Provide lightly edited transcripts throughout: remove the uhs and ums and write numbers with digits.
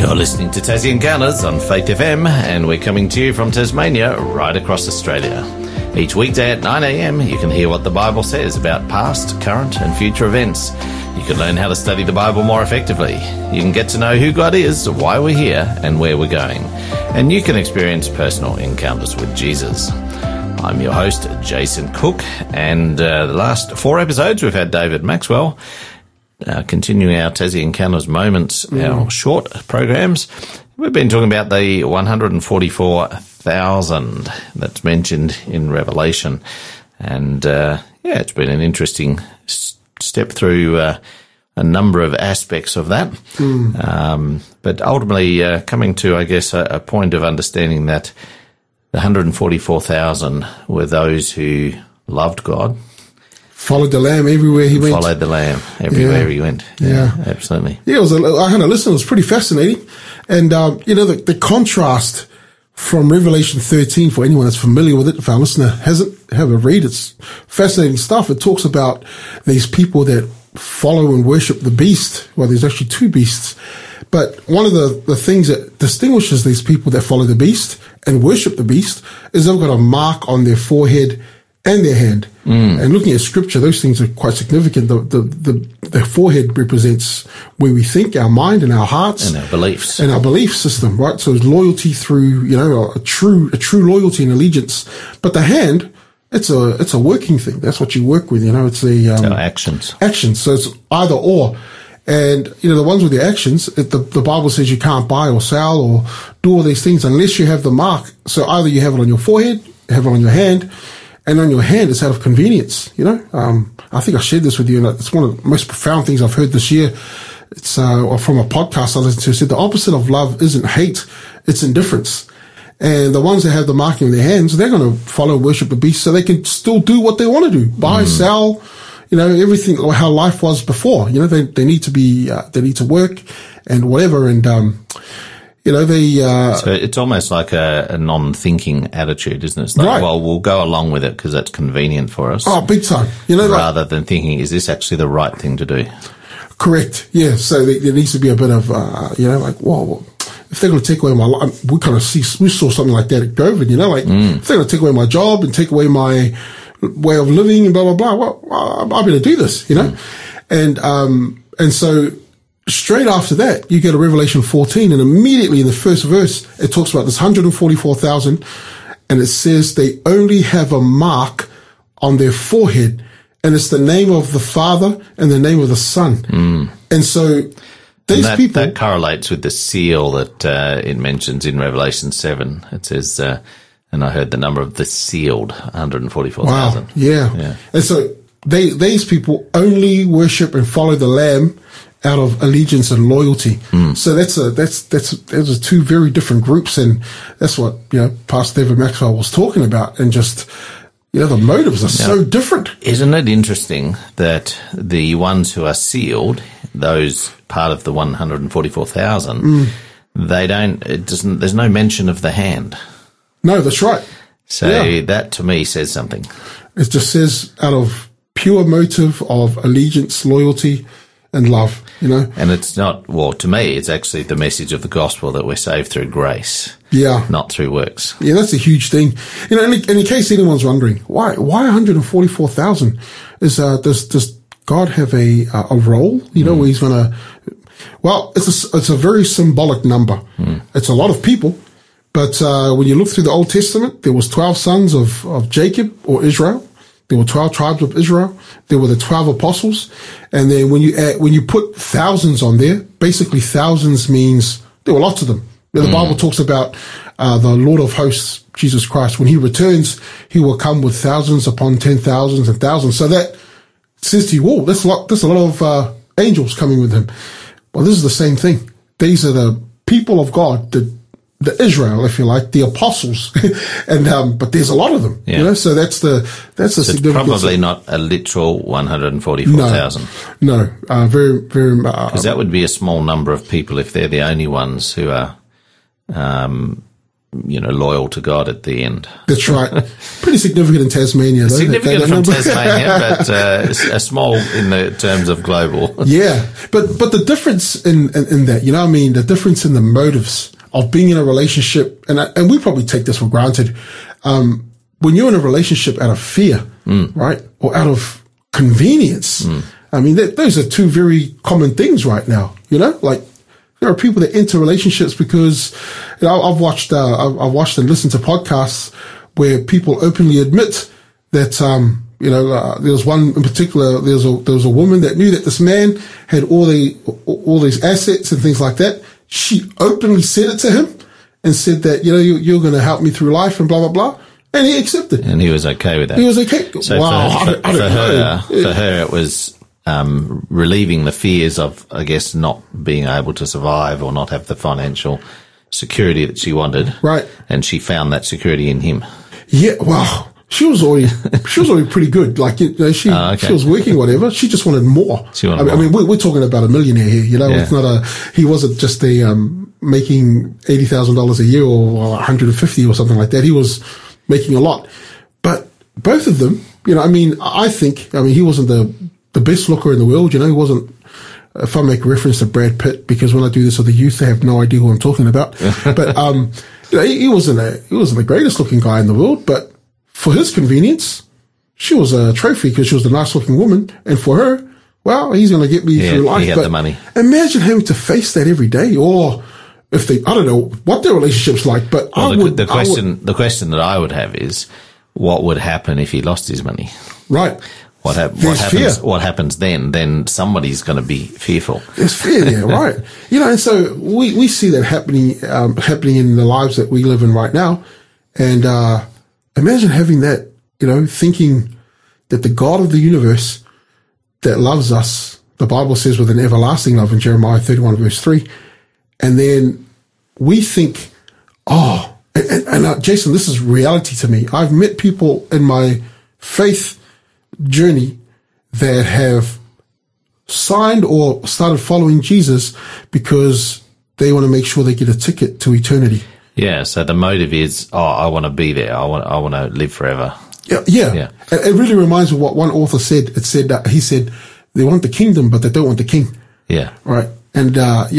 You're listening to Tassie Encounters on Faith FM, and we're coming to you from Tasmania, right across Australia. Each weekday at 9 a.m, you can hear what the Bible says about past, current and future events. You can learn how to study the Bible more effectively. You can get to know who God is, why we're here and where we're going. And you can experience personal encounters with Jesus. I'm your host, Jason Cook, and the last 4 episodes we've had David Maxwell. Continuing our Tassie Encounters Moments, our short programs. We've been talking about the 144,000 that's mentioned in Revelation. And, it's been an interesting step through a number of aspects of that. But ultimately, coming to, I guess, a point of understanding that the 144,000 were those who loved God. Followed the Lamb everywhere he went. Followed the Lamb everywhere he went. Yeah, absolutely. Yeah, I had a listen. It was pretty fascinating. And, the contrast from Revelation 13, for anyone that's familiar with it, if our listener hasn't, have a read. It's fascinating stuff. It talks about these people that follow and worship the beast. Well, there's actually 2 beasts. But one of the things that distinguishes these people that follow the beast and worship the beast is they've got a mark on their forehead and their hand. And looking at scripture, those things are quite significant. The forehead represents where we think, our mind and our hearts. And our beliefs. And our belief system, right? So it's loyalty through, a true loyalty and allegiance. But the hand, it's a working thing. That's what you work with, it's it's our actions. Actions. So it's either or. And, the ones with the actions, the Bible says you can't buy or sell or do all these things unless you have the mark. So either you have it on your forehead, you have it on your hand, and on your hand, it's out of convenience, I think I shared this with you, and it's one of the most profound things I've heard this year. It's from a podcast I listened to. It said the opposite of love isn't hate, it's indifference. And the ones that have the marking on their hands, they're going to follow and worship the beast so they can still do what they want to do. Buy, sell, everything, how life was before. They need to be, they need to work and whatever. And, so it's almost like a non-thinking attitude, isn't it? It's like, right. Well, we'll go along with it because that's convenient for us. Oh, big time. Rather than thinking, is this actually the right thing to do? Correct. Yeah. So there needs to be a bit of, well, if they're going to take away my life, we saw something like that at COVID, if they're going to take away my job and take away my way of living and blah, blah, blah, well, I better do this, And so, straight after that, you get a Revelation 14, and immediately in the first verse, it talks about this 144,000, and it says they only have a mark on their forehead, and it's the name of the Father and the name of the Son. And so these people... That correlates with the seal that it mentions in Revelation 7. It says, and I heard the number of the sealed, 144,000. Wow, yeah. And so these people only worship and follow the Lamb out of allegiance and loyalty. So those are 2 very different groups, and that's what, Pastor David Maxwell was talking about, and just, the motives are so different. Isn't it interesting that the ones who are sealed, those part of the 144,000, there's no mention of the hand. No, that's right. So that to me says something. It just says out of pure motive of allegiance, loyalty, and love, And it's not, to me, it's actually the message of the gospel that we're saved through grace. Yeah. Not through works. Yeah, that's a huge thing. And in case anyone's wondering, why 144,000? Does God have a role, where he's going to, well, it's a very symbolic number. It's a lot of people. But, when you look through the Old Testament, there was 12 sons of Jacob or Israel. There were 12 tribes of Israel. There were the 12 apostles. And then when you put thousands on there, basically thousands means there were lots of them. The Bible talks about, the Lord of hosts, Jesus Christ. When he returns, he will come with thousands upon 10,000s and thousands. So that says to you, whoa, there's a lot of, angels coming with him. Well, this is the same thing. These are the people of God, the Israel, if you like, the apostles, and but there's a lot of them, So that's the significance. It's probably not a literal 144,000. No, very, very. Because that would be a small number of people if they're the only ones who are loyal to God at the end. That's right. Pretty significant in Tasmania, though. Significant from Tasmania, but a small in the terms of global. Yeah, but the difference in that, the difference in the motives of being in a relationship, and we probably take this for granted. When you're in a relationship out of fear, right, or out of convenience, those are two very common things right now. Like there are people that enter relationships because I've watched and listened to podcasts where people openly admit that there was one in particular. There was a woman that knew that this man had all these assets and things like that. She openly said it to him and said that you're going to help me through life and blah blah blah. And he accepted. And he was okay with that. He was okay. So wow. For her, it was relieving the fears of, I guess, not being able to survive or not have the financial security that she wanted. Right. And she found that security in him. Yeah. Wow. She was already pretty good. Like, she was working, whatever. She just wanted more. We're talking about a millionaire here, Yeah. It's not he wasn't just making $80,000 a year or 150 or something like that. He was making a lot. But both of them, I think he wasn't the best looker in the world, he wasn't, if I make reference to Brad Pitt, because when I do this with the youth, they have no idea who I'm talking about. But, he wasn't the greatest looking guy in the world, but for his convenience, she was a trophy because she was the nice looking woman. And for her, well, he's going to get me through life. He had the money. Imagine having to face that every day, or if I don't know what their relationship's like, but the question that I would have is, what would happen if he lost his money? Right. What happens then? Then somebody's going to be fearful. There's fear there, right? And so we see that happening in the lives that we live in right now. And, imagine having that, thinking that the God of the universe that loves us, the Bible says with an everlasting love in Jeremiah 31 verse 3. And then we think, Jason, this is reality to me. I've met people in my faith journey that have signed or started following Jesus because they want to make sure they get a ticket to eternity. Yeah. So the motive is, I want to be there. I want to live forever. Yeah. It really reminds me of what one author said. It said that he said they want the kingdom, but they don't want the king. Yeah. Right. And,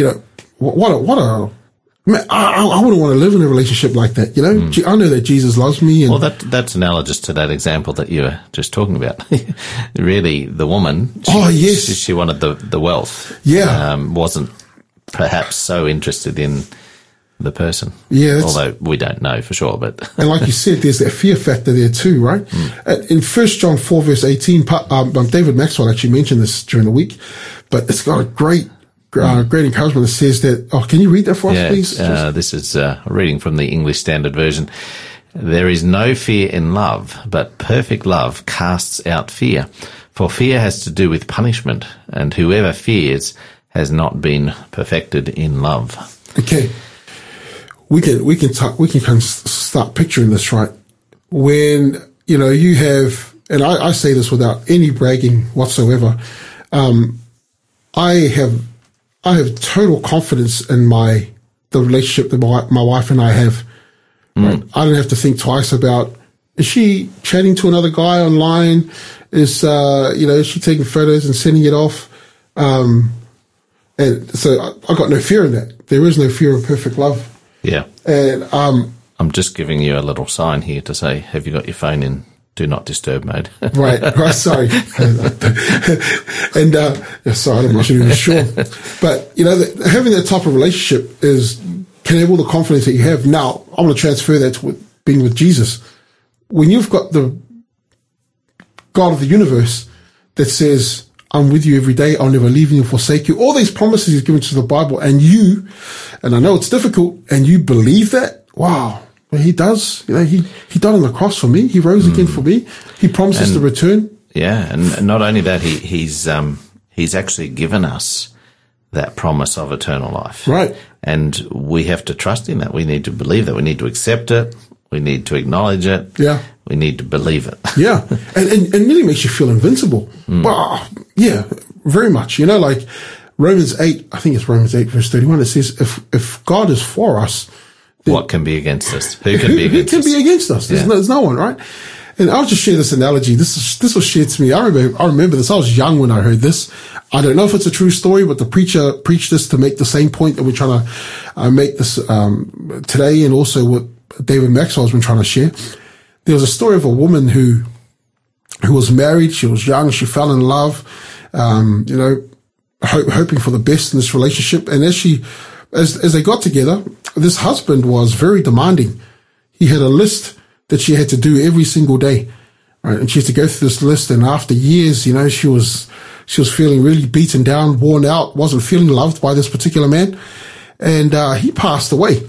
man, I wouldn't want to live in a relationship like that. I know that Jesus loves me. And that's analogous to that example that you were just talking about. Really, the woman. She wanted the wealth. Yeah. Wasn't perhaps so interested in the person. Yeah. Although we don't know for sure, but. And like you said, there's that fear factor there too, right? In 1 John 4 verse 18, David Maxwell actually mentioned this during the week, but it's got a great encouragement that says that, can you read that for us, please? This is reading from the English Standard Version. There is no fear in love, but perfect love casts out fear. For fear has to do with punishment, and whoever fears has not been perfected in love. Okay. We can kind of start picturing this, right? When, you have, and I say this without any bragging whatsoever, I have total confidence in the relationship that my wife and I have. Right? I don't have to think twice about, is she chatting to another guy online? Is she taking photos and sending it off? And so I got no fear in that. There is no fear of perfect love. Yeah. And, I'm just giving you a little sign here to say, have you got your phone in do not disturb mode? Right, sorry. And, sorry, I'm not even sure. But, having that type of relationship can have all the confidence that you have. Now, I want to transfer that to being with Jesus. When you've got the God of the universe that says, I'm with you every day, I'll never leave you and forsake you, all these promises he's given to the Bible, and I know it's difficult, and you believe that, wow. Well, he does. He died on the cross for me. He rose again for me. He promises to return. Yeah, and not only that, he's actually given us that promise of eternal life. Right. And we have to trust in that. We need to believe that. We need to accept it. We need to acknowledge it. Yeah. We need to believe it. Yeah. And really makes you feel invincible. Well, yeah, very much. Like Romans 8, I think it's Romans 8 verse 31. It says, if God is for us, what can be against us? Who can be Who against can us? be against us? There's no one, right? And I'll just share this analogy. This was shared to me. I remember this. I was young when I heard this. I don't know if it's a true story, but the preacher preached this to make the same point that we're trying to make this today, and also what David Maxwell's been trying to share. There was a story of a woman who was married. She was young. She fell in love, hoping for the best in this relationship. And as they got together, this husband was very demanding. He had a list that she had to do every single day, right? And she had to go through this list. And after years, she was feeling really beaten down, worn out, wasn't feeling loved by this particular man. And he passed away.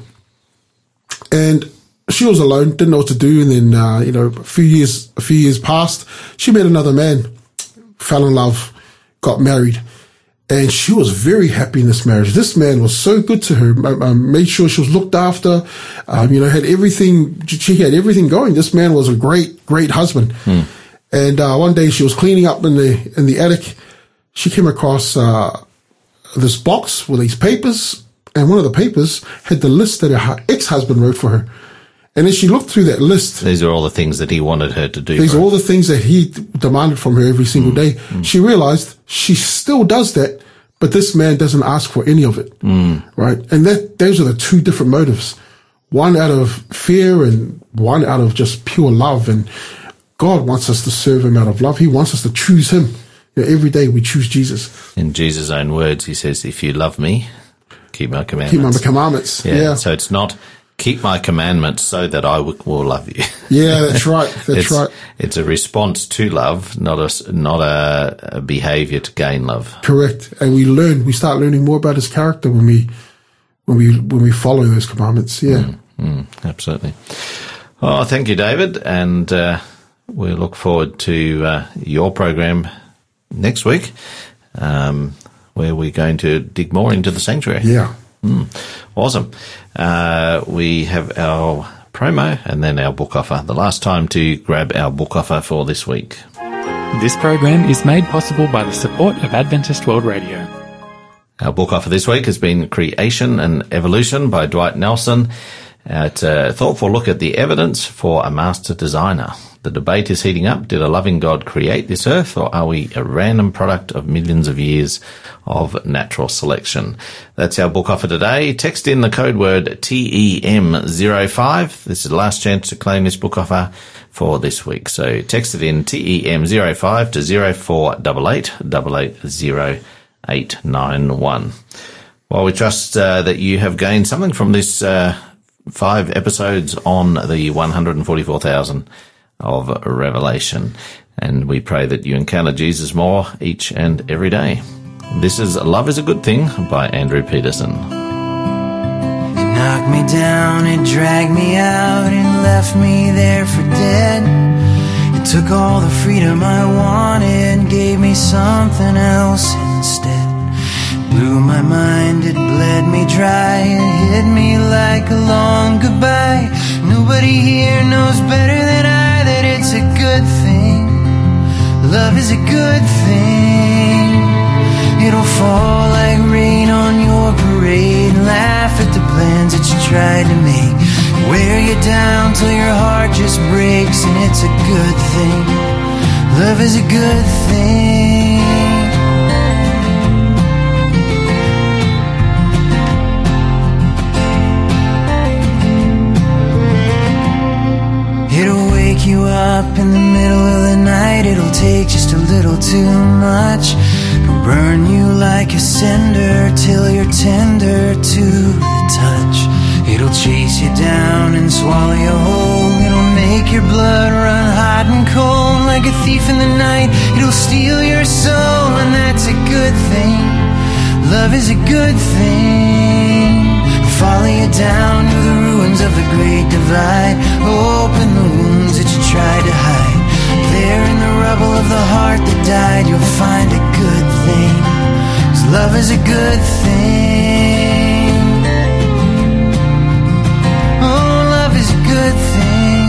And she was alone, didn't know what to do. And then, a few years passed. She met another man, fell in love, got married. And she was very happy in this marriage. This man was so good to her, made sure she was looked after, had everything, she had everything going. This man was a great, great husband. And one day she was cleaning up in the attic. She came across this box with these papers, and one of the papers had the list that her ex-husband wrote for her. And as she looked through that list, these are all the things that he wanted her to do. These are all the things that he demanded from her every single day. She realized she still does that, but this man doesn't ask for any of it. Right? And those are the two different motives. One out of fear and one out of just pure love. And God wants us to serve him out of love. He wants us to choose him. Every day we choose Jesus. In Jesus' own words, he says, if you love me, keep my commandments. Keep my commandments. Yeah. So it's not keep my commandments so that I will love you. Yeah, that's right. That's right. It's a response to love, not a behavior to gain love. Correct. And we start learning more about his character when we follow those commandments. Yeah. Absolutely. Oh, thank you, David. And we look forward to your program next week, where we're going to dig more into the sanctuary. Yeah. Awesome. We have our promo and then our book offer. The last time to grab our book offer for this week. This program is made possible by the support of Adventist World Radio. Our book offer this week has been Creation and Evolution by Dwight Nelson. It's a thoughtful look at the evidence for a master designer. The debate is heating up. Did a loving God create this earth, or are we a random product of millions of years of natural selection? That's our book offer today. Text in the code word TEM05. This is the last chance to claim this book offer for this week. So text it in TEM05 to 0488 880891. Well, we trust that you have gained something from this 5 episodes on the 144,000 of Revelation, and we pray that you encounter Jesus more each and every day. This is Love is a Good Thing by Andrew Peterson. It knocked me down, it dragged me out, it left me there for dead. It took all the freedom I wanted, gave me something else instead. Blew my mind, it bled me dry, it hit me like a long goodbye. Nobody here knows better than I that it's a good thing. Love is a good thing. It'll fall like rain on your parade, laugh at the plans that you tried to make, wear you down till your heart just breaks, and it's a good thing. Love is a good thing. It'll wake you up in the middle of the night. It'll take just a little too much. It'll burn you like a cinder till you're tender to the touch. It'll chase you down and swallow you whole. It'll make your blood run hot and cold like a thief in the night. It'll steal your soul, and that's a good thing. Love is a good thing. Follow you down to the ruins of the great divide. Open the wounds that you tried to hide. There in the rubble of the heart that died, you'll find a good thing. 'Cause love is a good thing. Oh, love is a good thing.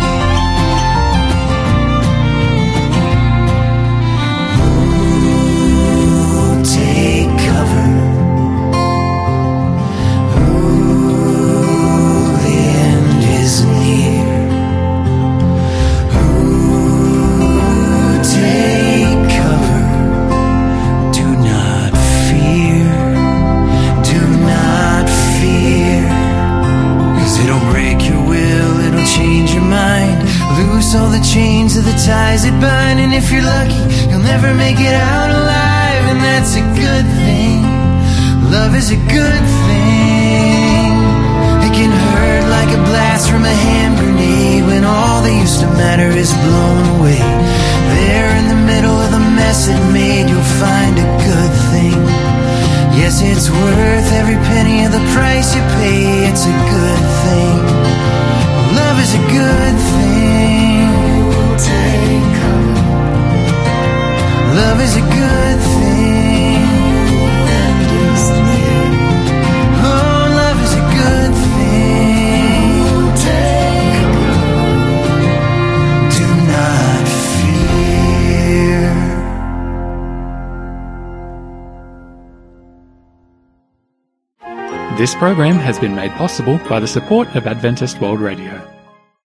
Ooh, take cover. loose all the chains of the ties that bind. And if you're lucky, you'll never make it out alive, and that's a good thing. Love is a good thing. It can hurt like a blast from a hand grenade when all that used to matter is blown away. There in the middle of the mess it made, you'll find a good thing. Yes, it's worth every penny of the price you pay. It's a good thing. Love is a good thing. Take cover. Love is a good thing. And is near. Oh, love is a good thing. Take cover. Do not fear. This program has been made possible by the support of Adventist World Radio.